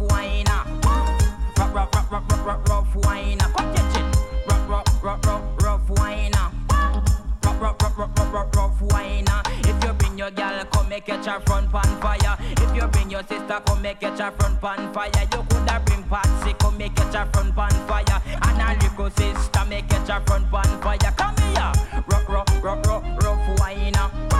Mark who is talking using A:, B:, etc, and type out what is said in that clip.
A: wine. Rough wine. Come catch it. Rough wine. Rough wine. If you bring your girl, come make catch her front pan fire. If you bring your sister, come make catch her front pan fire. You coulda bring Patsy, come make catch her front pan fire. And a little sister, make catch her front pan fire. Come here, rough wine.